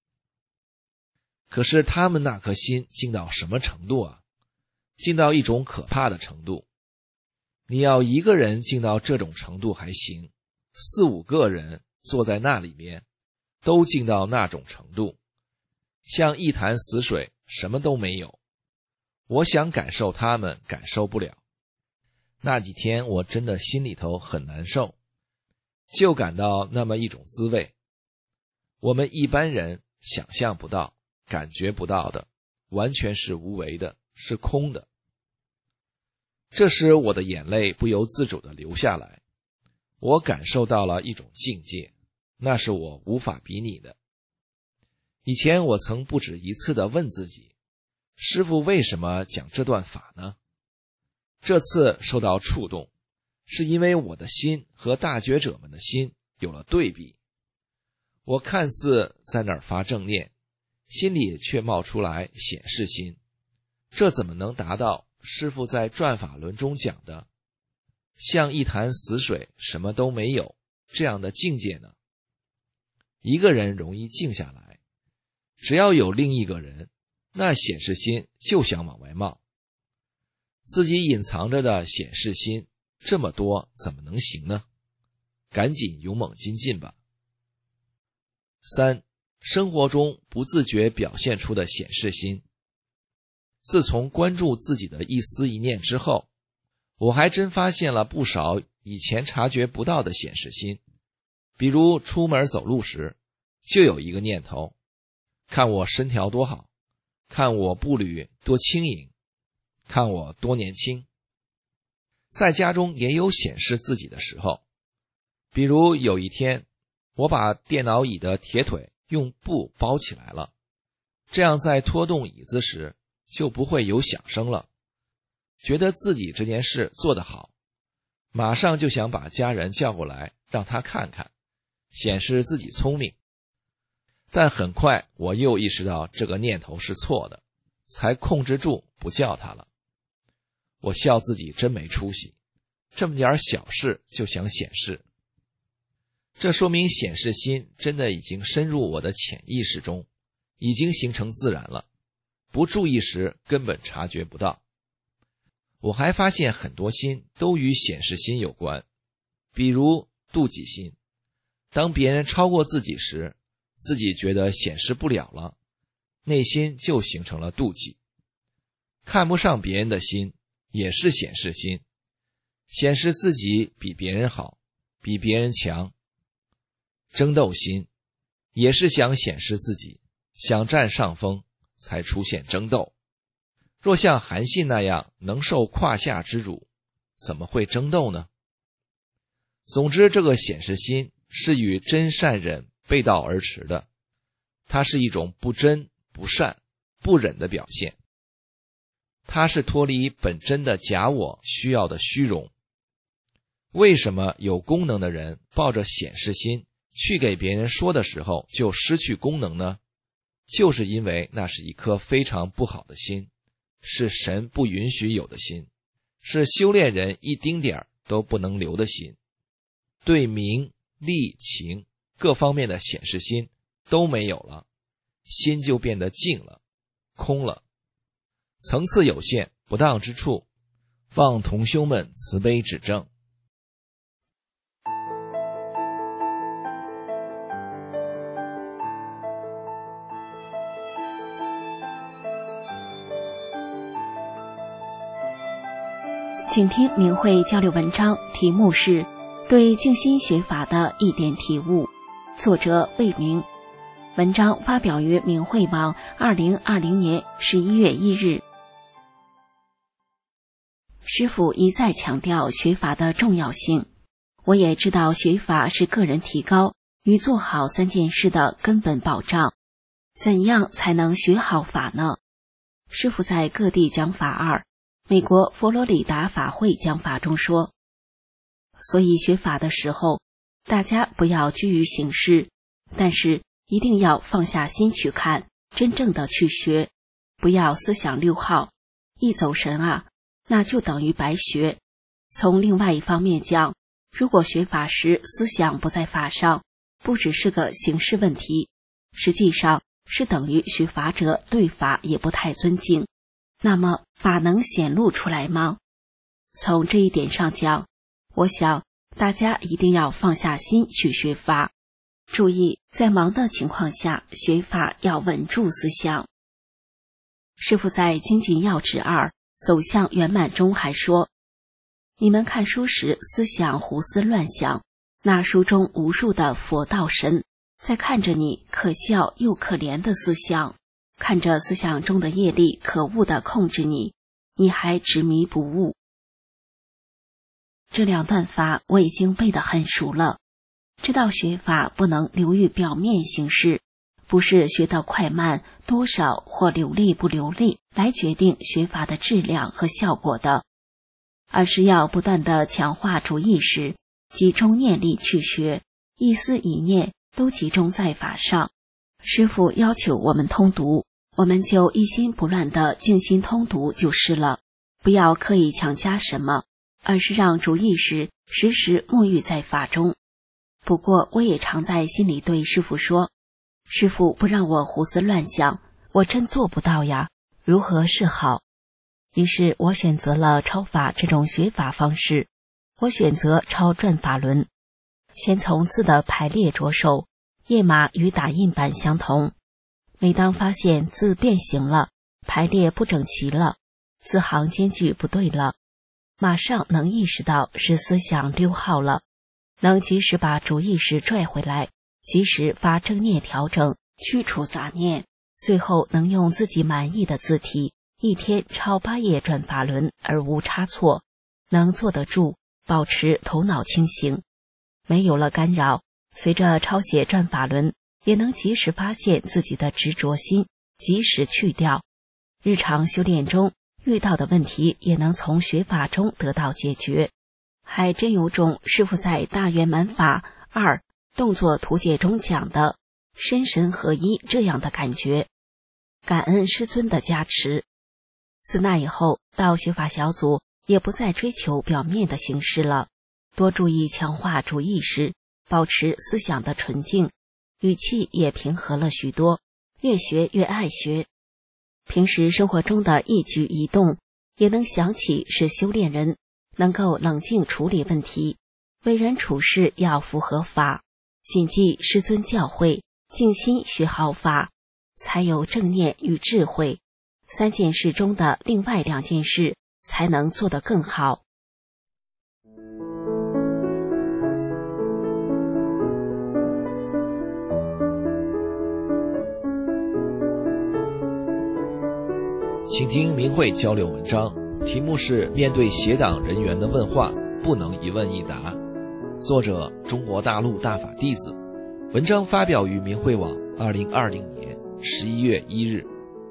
可是他们那颗心静到什么程度啊？静到一种可怕的程度。你要一个人静到这种程度还行，四五个人坐在那里面都静到那种程度，像一潭死水，什么都没有。我想感受他们感受不了。那几天我真的心里头很难受，就感到那么一种滋味，我们一般人想象不到感觉不到的，完全是无为的，是空的。这时我的眼泪不由自主地流下来，我感受到了一种境界，那是我无法比拟的。以前我曾不止一次地问自己，师父为什么讲这段法呢？这次受到触动，是因为我的心和大觉者们的心有了对比。我看似在那儿发正念，心里却冒出来显示心，这怎么能达到师父在转法轮中讲的像一潭死水什么都没有这样的境界呢？一个人容易静下来，只要有另一个人，那显示心就想往外冒。自己隐藏着的显示心这么多，怎么能行呢？赶紧勇猛精进吧。三、生活中不自觉表现出的显示心。自从关注自己的一思一念之后，我还真发现了不少以前察觉不到的显示心。比如出门走路时，就有一个念头，看我身条多好，看我步履多轻盈，看我多年轻。在家中也有显示自己的时候，比如有一天，我把电脑椅的铁腿用布包起来了，这样在拖动椅子时就不会有响声了，觉得自己这件事做得好，马上就想把家人叫过来让他看看，显示自己聪明。但很快我又意识到这个念头是错的，才控制住不叫他了。我笑自己真没出息，这么点小事就想显示。这说明显示心真的已经深入我的潜意识中，已经形成自然了，不注意时根本察觉不到。我还发现很多心都与显示心有关，比如妒忌心。当别人超过自己时，自己觉得显示不了了，内心就形成了妒忌。看不上别人的心也是显示心，显示自己比别人好，比别人强。争斗心也是想显示自己，想占上风，才出现争斗。若像韩信那样能受胯下之辱，怎么会争斗呢？总之，这个显示心是与真善忍背道而驰的，它是一种不真、不善、不忍的表现。它是脱离本真的假我需要的虚荣。为什么有功能的人抱着显示心去给别人说的时候就失去功能呢？就是因为那是一颗非常不好的心，是神不允许有的心，是修炼人一丁点儿都不能留的心。对名、利、情各方面的显示心都没有了，心就变得静了，空了。层次有限，不当之处，望同修们慈悲指正。 请听明慧交流文章，题目是对静心学法的一点体悟，作者魏明。文章发表于明慧网二零二零年十一月一日。师父一再强调学法的重要性，我也知道学法是个人提高与做好三件事的根本保障。怎样才能学好法呢？ 师父在各地讲法二，美国佛罗里达法会讲法中说，所以学法的时候，大家不要拘于形式，但是一定要放下心去看，真正的去学，不要思想溜号，一走神啊，那就等于白学。从另外一方面讲，如果学法时思想不在法上，不只是个形式问题，实际上是等于学法者对法也不太尊敬，那么法能显露出来吗？从这一点上讲，我想大家一定要放下心去学法，注意在忙的情况下学法要稳住思想。师父在精进要旨二走向圆满中还说，你们看书时思想胡思乱想，那书中无数的佛道神在看着你可笑又可怜的思想，看着思想中的业力可恶地控制你，你还执迷不悟。这两段法我已经背得很熟了，知道学法不能流于表面形式，不是学得快慢多少或流利不流利来决定学法的质量和效果的，而是要不断地强化主意识，集中念力去学，一思一念都集中在法上。师父要求我们通读，我们就一心不乱地静心通读就是了，不要刻意强加什么，而是让主意识时时沐浴在法中。不过我也常在心里对师父说，师父不让我胡思乱想，我真做不到呀，如何是好？于是我选择了抄法这种学法方式，我选择抄转法轮，先从字的排列着手，页码与打印版相同。每当发现字变形了，排列不整齐了，字行间距不对了，马上能意识到是思想溜号了，能及时把主意识拽回来，及时发正念调整，去除杂念，最后能用自己满意的字体一天抄八页转法轮而无差错，能坐得住，保持头脑清醒，没有了干扰，随着抄写转法轮也能及时发现自己的执着心，及时去掉。日常修炼中遇到的问题也能从学法中得到解决，还真有种师父在大圆满法二动作图解中讲的身神合一这样的感觉。感恩师尊的加持。自那以后，到学法小组也不再追求表面的形式了，多注意强化主意识，保持思想的纯净，语气也平和了许多，越学越爱学。平时生活中的一举一动也能想起是修炼人，能够冷静处理问题，为人处事要符合法，谨记师尊教诲，静心学好法，才有正念与智慧，三件事中的另外两件事才能做得更好。 请听明慧交流文章，题目是面对邪党人员的问话，不能一问一答。作者中国大陆大法弟子，文章发表于明慧网二零二零年十一月一日。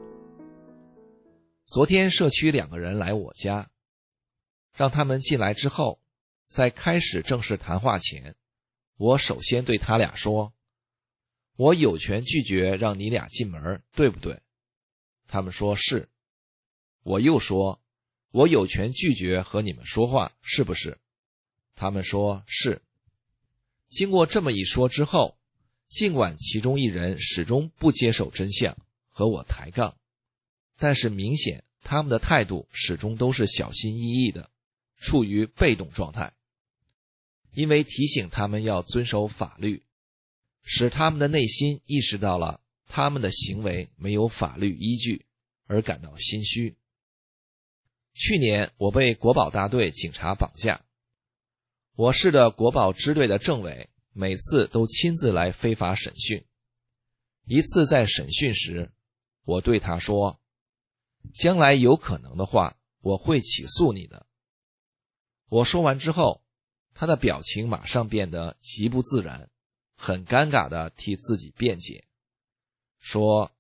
昨天社区两个人来我家，让他们进来之后，在开始正式谈话前，我首先对他俩说，我有权拒绝让你俩进门，对不对？他们说是。我又说，我有权拒绝和你们说话，是不是？他们说是。经过这么一说之后，尽管其中一人始终不接受真相，和我抬杠，但是明显他们的态度始终都是小心翼翼的，处于被动状态。因为提醒他们要遵守法律，使他们的内心意识到了他们的行为没有法律依据，而感到心虚。去年我被国保大队警察绑架，我市的国保支队的政委每次都亲自来非法审讯。一次在审讯时，我对他说，将来有可能的话，我会起诉你的。我说完之后，他的表情马上变得极不自然，很尴尬地替自己辩解，说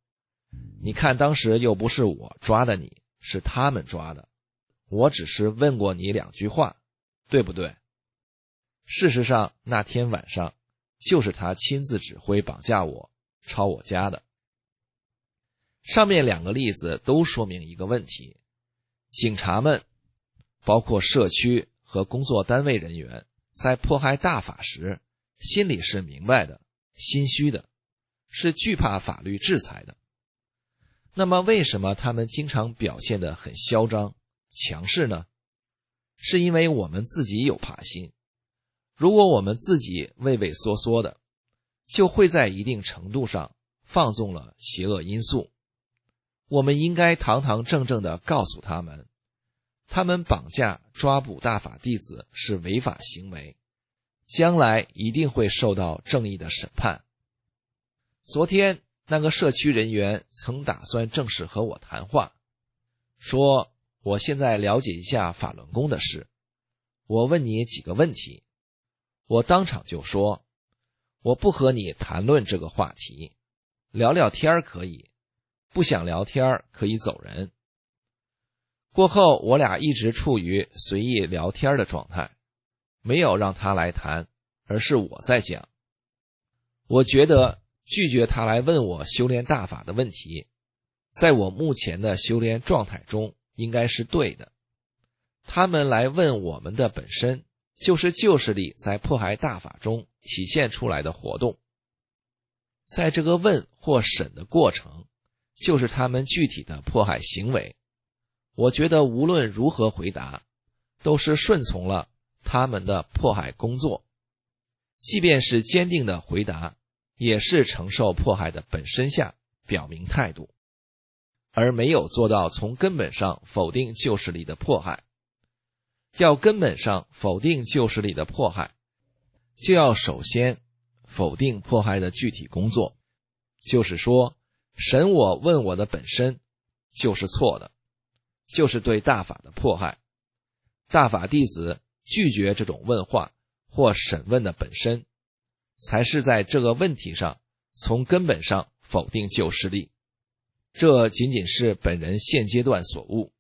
你看当时又不是我抓的你，是他们抓的，我只是问过你两句话，对不对？事实上那天晚上就是他亲自指挥绑架我，抄我家的。上面两个例子都说明一个问题，警察们包括社区和工作单位人员在迫害大法时，心里是明白的，心虚的，是惧怕法律制裁的。那么为什么他们经常表现得很嚣张强势呢？是因为我们自己有怕心，如果我们自己畏畏缩缩的，就会在一定程度上放纵了邪恶因素。我们应该堂堂正正地告诉他们，他们绑架抓捕大法弟子是违法行为，将来一定会受到正义的审判。昨天那个社区人员曾打算正式和我谈话，说我现在了解一下法轮功的事，我问你几个问题。我当场就说，我不和你谈论这个话题，聊聊天可以，不想聊天可以走人。过后我俩一直处于随意聊天的状态，没有让他来谈，而是我在讲。我觉得拒绝他来问我修炼大法的问题，在我目前的修炼状态中应该是对的。他们来问我们的本身就是旧势力在迫害大法中体现出来的活动，在这个问或审的过程，就是他们具体的迫害行为。我觉得无论如何回答，都是顺从了他们的迫害工作，即便是坚定的回答，也是承受迫害的本身下表明态度，而没有做到从根本上否定旧势力的迫害。要根本上否定旧势力的迫害，就要首先否定迫害的具体工作，就是说审我问我的本身就是错的，就是对大法的迫害。大法弟子拒绝这种问话或审问的本身，才是在这个问题上从根本上否定旧势力，这仅仅是本人现阶段所悟。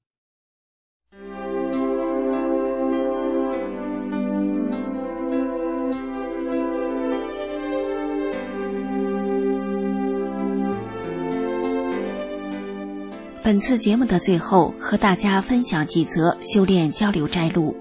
本次节目的最后，和大家分享几则修炼交流摘录。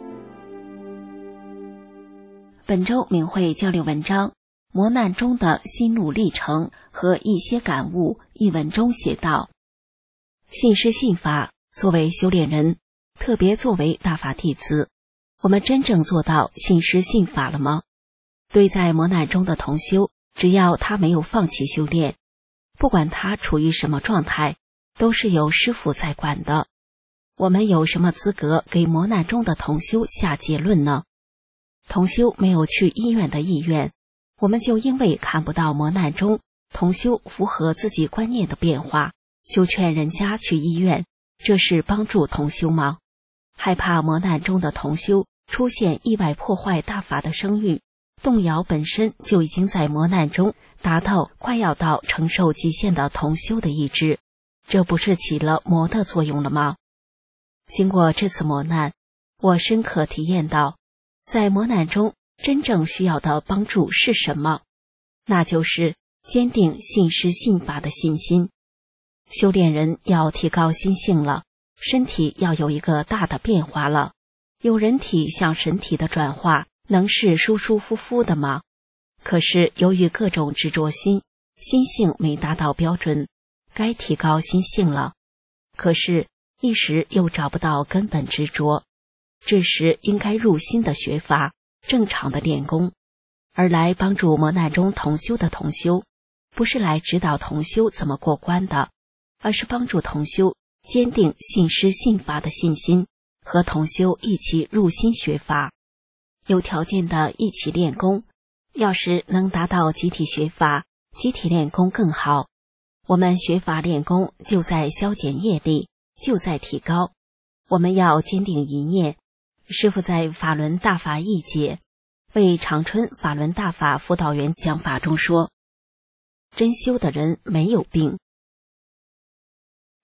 本周明慧交流文章《磨难中的心路历程和一些感悟》一文中写道：信师信法，作为修炼人，特别作为大法弟子，我们真正做到信师信法了吗？对在磨难中的同修，只要他没有放弃修炼，不管他处于什么状态，都是由师父在管的。我们有什么资格给磨难中的同修下结论呢？同修没有去医院的意愿，我们就因为看不到磨难中同修符合自己观念的变化，就劝人家去医院，这是帮助同修吗？害怕磨难中的同修出现意外破坏大法的声誉，动摇本身就已经在磨难中达到快要到承受极限的同修的意志，这不是起了磨的作用了吗？经过这次磨难，我深刻体验到，在磨难中真正需要的帮助是什么？那就是坚定信师信法的信心。修炼人要提高心性了，身体要有一个大的变化了。有人体向神体的转化，能是舒舒服服的吗？可是由于各种执着心，心性没达到标准，该提高心性了，可是一时又找不到根本执着，这时应该入心的学法，正常的练功。而来帮助磨难中同修的同修，不是来指导同修怎么过关的，而是帮助同修坚定信师信法的信心，和同修一起入心学法，有条件的一起练功。要是能达到集体学法，集体练功更好。我们学法练功就在消减业力，就在提高。我们要坚定一念。师父在法轮大法一节为长春法轮大法辅导员讲法中说，真修的人没有病。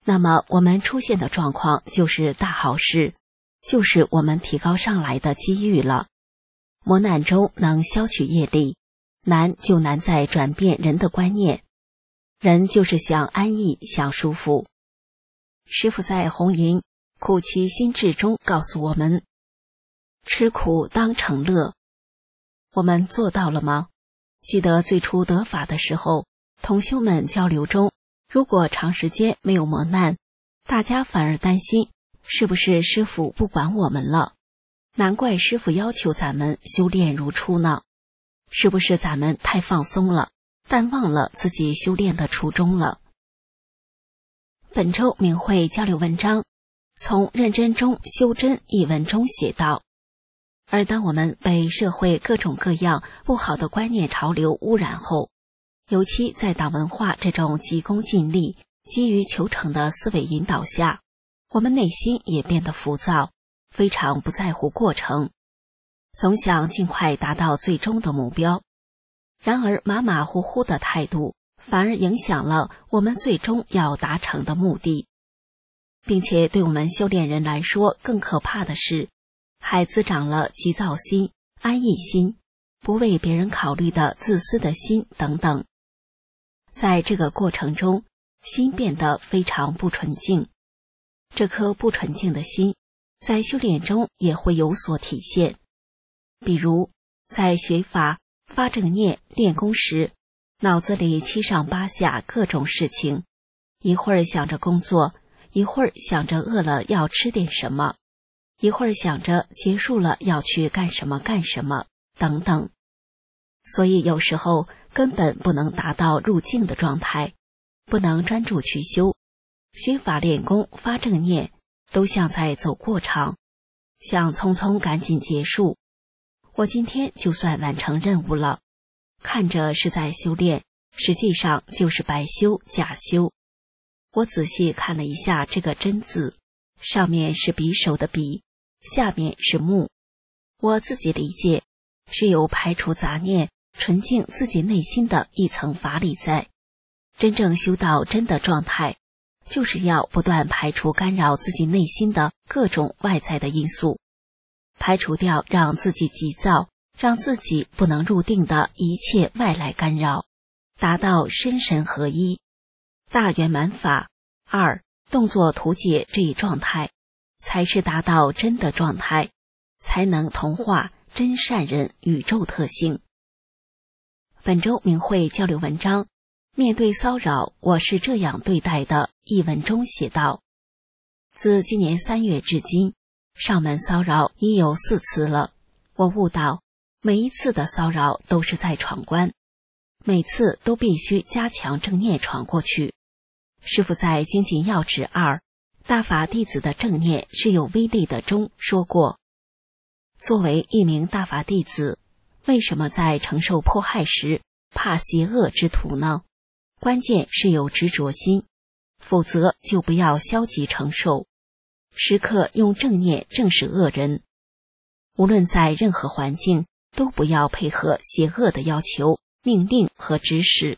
那么我们出现的状况就是大好事，就是我们提高上来的机遇了。磨难中能消去业力，难就难在转变人的观念。人就是想安逸，想舒服。师父在红银苦其心志中告诉我们，吃苦当成乐。我们做到了吗？记得最初得法的时候，同修们交流中，如果长时间没有磨难，大家反而担心是不是师父不管我们了。难怪师父要求咱们修炼如初呢，是不是咱们太放松了，但忘了自己修炼的初衷了。本周明慧交流文章，从认真中修真一文中写道，而当我们被社会各种各样不好的观念潮流污染后，尤其在党文化这种急功近利、急于求成的思维引导下，我们内心也变得浮躁，非常不在乎过程，总想尽快达到最终的目标。然而马马虎虎的态度反而影响了我们最终要达成的目的。并且对我们修炼人来说更可怕的是，还滋长了急躁心、安逸心、不为别人考虑的自私的心等等。在这个过程中，心变得非常不纯净。这颗不纯净的心在修炼中也会有所体现，比如在学法、发正念、练功时，脑子里七上八下各种事情，一会儿想着工作，一会儿想着饿了要吃点什么，一会儿想着结束了要去干什么干什么等等。所以有时候根本不能达到入静的状态，不能专注去修。学法练功发正念都像在走过场，想匆匆赶紧结束。我今天就算完成任务了，看着是在修炼，实际上就是白修假修。我仔细看了一下这个真字，上面是匕首的匕，下面是木。我自己理解，是有排除杂念、纯净自己内心的一层法理在。真正修到真的状态，就是要不断排除干扰自己内心的各种外在的因素，排除掉让自己急躁、让自己不能入定的一切外来干扰，达到身神合一。大圆满法二动作图解这一状态，才是达到真的状态，才能同化真善人宇宙特性。本周明慧交流文章，面对骚扰我是这样对待的一文中写道，自今年三月至今，上门骚扰已有四次了。我悟到每一次的骚扰都是在闯关，每次都必须加强正念闯过去。师父在精进要旨二大法弟子的正念是有威力的中说过，作为一名大法弟子，为什么在承受迫害时怕邪恶之徒呢？关键是有执着心，否则就不要消极承受，时刻用正念正视恶人。无论在任何环境，都不要配合邪恶的要求、命令和指使。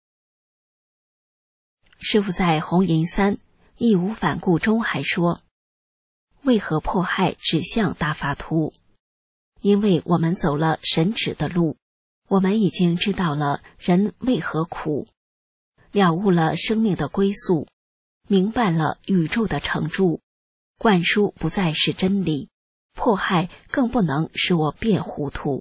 师父在红银三义无反顾中还说，为何迫害指向大法徒？因为我们走了神指的路，我们已经知道了人为何苦，了悟了生命的归宿，明白了宇宙的成住，灌输不再是真理，迫害更不能使我变糊涂。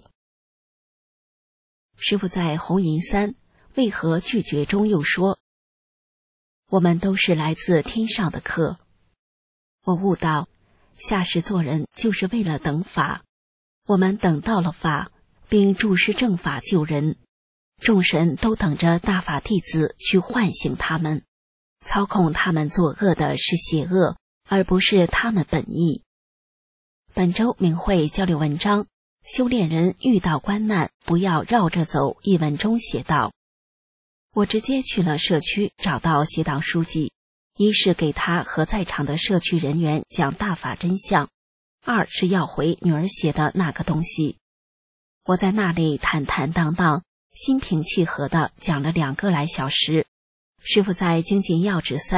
师父在红银三为何拒绝中又说，我们都是来自天上的客。我悟到，下世做人就是为了等法，我们等到了法，并注释正法救人，众神都等着大法弟子去唤醒他们，操控他们作恶的是邪恶，而不是他们本意。本周明慧交流文章，修炼人遇到关难不要绕着走一文中写道，我直接去了社区找到协党书记，一是给他和在场的社区人员讲大法真相，二是要回女儿写的那个东西。我在那里坦坦荡荡、心平气和地讲了两个来小时。师父在精进要旨三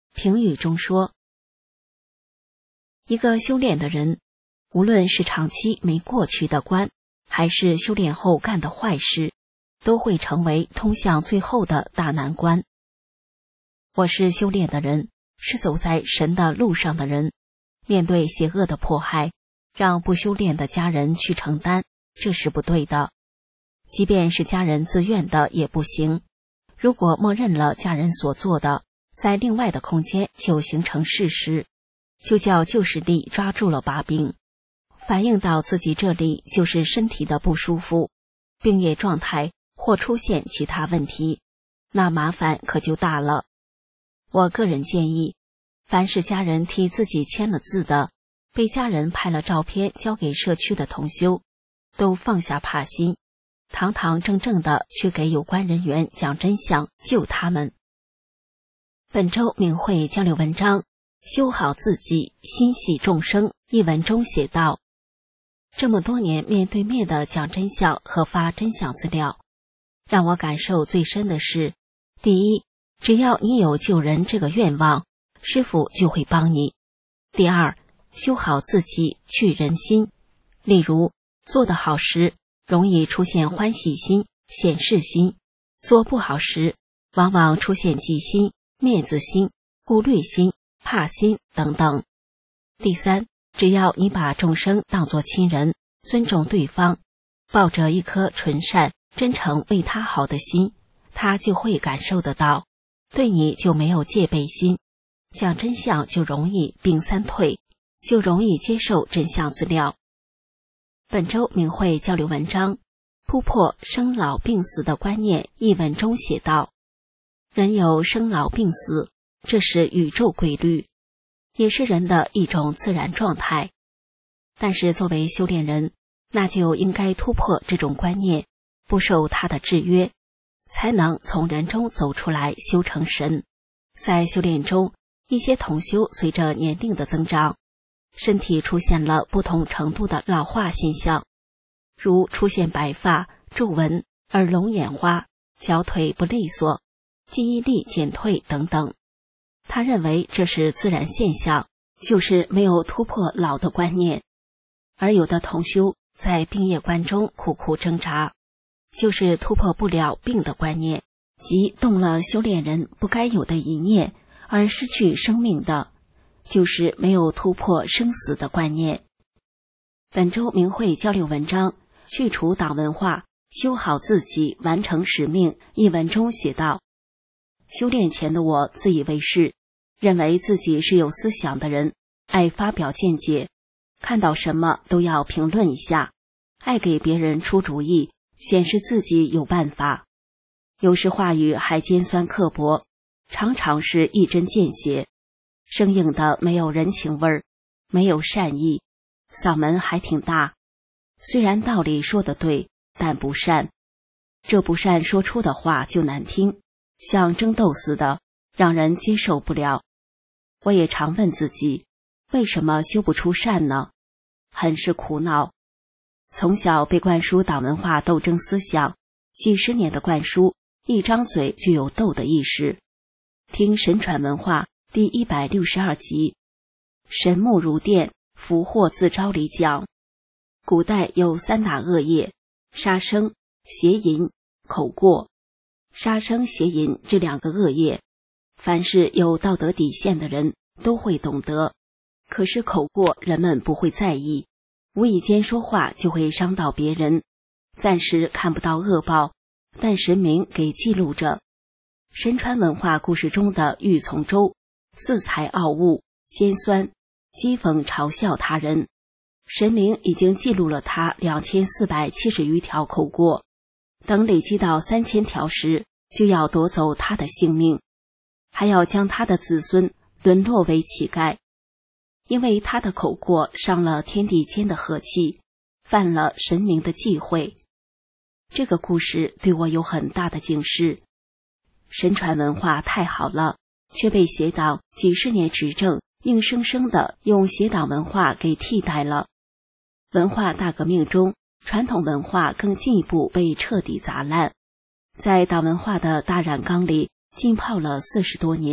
评语中说，一个修炼的人，无论是长期没过去的关，还是修炼后干的坏事，都会成为通向最后的大难关。我是修炼的人，是走在神的路上的人，面对邪恶的迫害，让不修炼的家人去承担，这是不对的。即便是家人自愿的也不行。如果默认了家人所做的，在另外的空间就形成事实，就叫旧势力抓住了把柄，反映到自己这里就是身体的不舒服、病业状态或出现其他问题，那麻烦可就大了。我个人建议，凡是家人替自己签了字的，被家人拍了照片交给社区的同修，都放下怕心，堂堂正正的去给有关人员讲真相，救他们。本周明慧交流文章，修好自己，心系众生。一文中写道，这么多年面对面的讲真相和发真相资料，让我感受最深的是，第一，只要你有救人这个愿望，师父就会帮你。第二，修好自己，去人心。例如，做得好时，容易出现欢喜心、显示心；做不好时，往往出现忌心、面子心、顾虑心、怕心等等。第三，只要你把众生当作亲人，尊重对方，抱着一颗纯善、真诚为他好的心，他就会感受得到，对你就没有戒备心，讲真相就容易病三退，就容易接受真相资料。本周明慧交流文章，突破生老病死的观念。一文中写道，人有生老病死，这是宇宙规律，也是人的一种自然状态。但是作为修炼人，那就应该突破这种观念，不受它的制约，才能从人中走出来，修成神。在修炼中，一些同修随着年龄的增长，身体出现了不同程度的老化现象，如出现白发、皱纹、耳聋眼花、脚腿不利索、记忆力减退等等。他认为这是自然现象，就是没有突破老的观念。而有的同修在病业观中苦苦挣扎，就是突破不了病的观念，即动了修炼人不该有的一念而失去生命的，就是没有突破生死的观念。本周明慧交流文章，去除党文化，修好自己，完成使命。一文中写道，修炼前的我自以为是，认为自己是有思想的人，爱发表见解，看到什么都要评论一下，爱给别人出主意，显示自己有办法。有时话语还尖酸刻薄，常常是一针见血，生硬的没有人情味儿，没有善意，嗓门还挺大。虽然道理说得对，但不善。这不善说出的话就难听，像争斗似的，让人接受不了。我也常问自己，为什么修不出善呢？很是苦恼。从小被灌输党文化斗争思想，几十年的灌输，一张嘴就有斗的意识。听神传文化第一百六十二集，神目如电，福祸自招里讲，古代有三大恶业，杀生、邪淫、口过。杀生、邪淫这两个恶业，凡是有道德底线的人都会懂得，可是口过人们不会在意，无意间说话就会伤到别人，暂时看不到恶报，但神明给记录着。神传文化故事中的玉从周，恃才傲物、尖酸、讥讽嘲笑他人，神明已经记录了他两千四百七十余条口过，等累积到三千条时，就要夺走他的性命，还要将他的子孙沦落为乞丐。因为他的口过伤了天地间的和气，犯了神明的忌讳。这个故事对我有很大的警示。神传文化太好了，却被邪党几十年执政，硬生生的用邪党文化给替代了。文化大革命中，传统文化更进一步被彻底砸烂，在党文化的大染缸里浸泡了四十多年，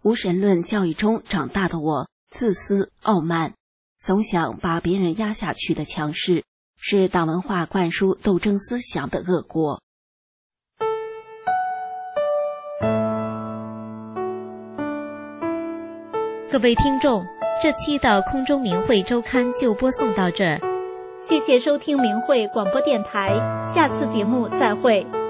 无神论教育中长大的我，自私傲慢，总想把别人压下去的强势，是党文化灌输斗争思想的恶果。 各位听众，这期的空中明慧周刊就播送到这儿，谢谢收听明慧广播电台，下次节目再会。